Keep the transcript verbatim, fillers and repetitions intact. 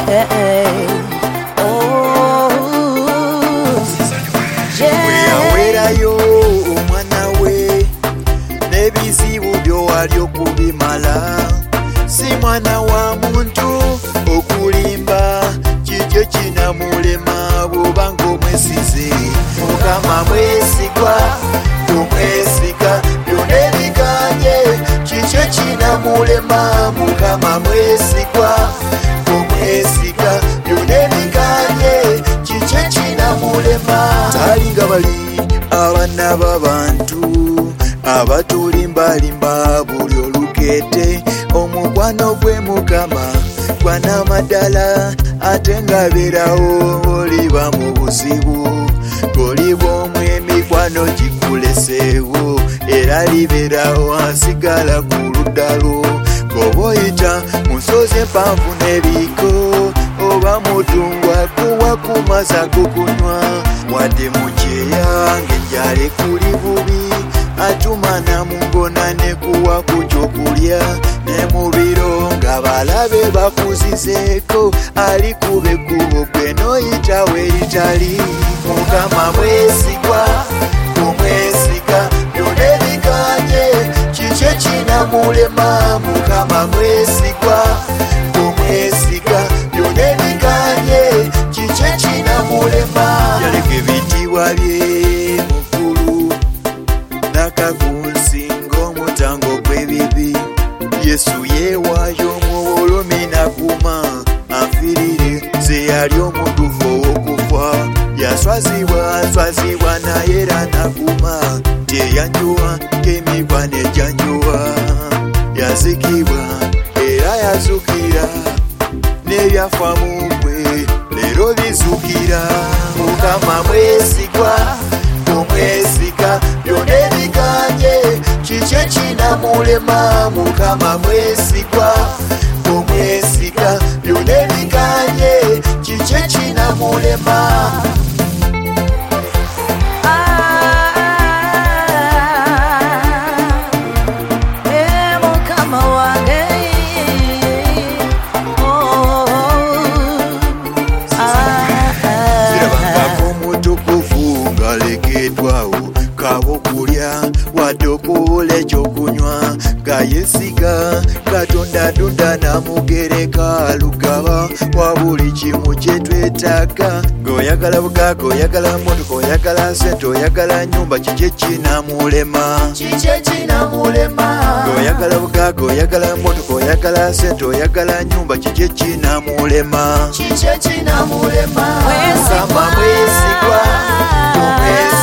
Oh, yeah. Werayo omwana we nebizibu byo wali okubimala, si mwana wa muntu okulimba kikyo kinamulema bw'obanga omwesize. Mukama mwesigwa omwesiga byonna ebiganye kikyo kinamulema. Mukama mwesigwa omwesiga byonna ebiganye kikyo kinamulema. Talinga bali abaana b'abantu abatulimbalimba buli olukete. Omukwano gwe Mukama gwanamadala ate ngabeerawo oliba mu buzibu. Oliba omwo emikwano gikuleseewo era libeerawo asigala ku ludda lwo. Bw'oba oyita mu nsozi empanvu n'ebiiko oba mutungwa kuwa kumaza kukunywa wadde mu kyeya ng'enjala ekuli bubi atumana mu ngona ne kuwa ku kyokulya ne mu biro nga balabe bakuzizeeko ali kuba ekkubo gwe n'oyitawo eritali. Mukama mwesigwa omwesiga byonna ebiganye kikyo kinamulema. Mukama mwesigwa omwesiga byonna ebiganye kikyo kinamulema. Yaleka ebitiibwa bye mukulu nakakunsi ng'omutango gw'ebibi. Yesu yeewaayo mu bulumi nakuma anfiirire ze yali omutuufu ow'okufa. Yaswazibwa swazibwa naye era nakuma teyanjuwa ng'emikwano egyanjuwa. Yazikibwa era yazukira n'ebyafa mu gwe leero bizukira. Mukama mwesigwa omwesiga byonna ebiganye kikyo kinamulema. Mukama mwesigwa omwesiga byonna ebiganye kikyo kinamulema. Kabokulya wadde okuwula ekyokunywa nga yesiga Katonda dunda namugereka lugaba wa buli kimu kyetwetaaga. Ng'oyagala bugaga oyagala motoka oyagala sente oyagala nyumba kikyo kinamulema. kikyo kinamulema. Ng'oyagala bugaga oyagala motoka oyagala sente oyagala nyumba kikyo kinamulema. kikyo kinamulema. Mukama mwesigwa omwesiga